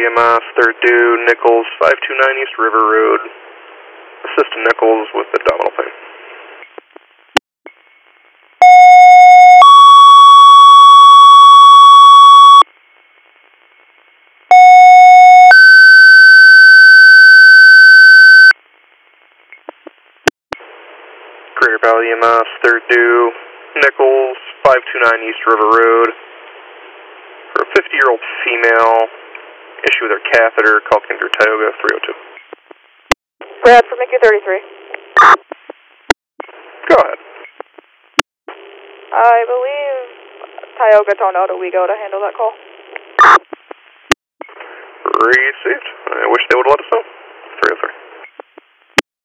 EMS, third due, Nichols, 529 East River Road. Assist Nichols with abdominal pain. Greater Valley EMS, third due, Nichols, 529 East River Road. For a 50-year-old female, issue with her catheter, call Kinder Tioga 302. Brad for Mickey 33. Go ahead. I believe Tioga toned out a Wego to handle that call. Received. I wish they would let us know.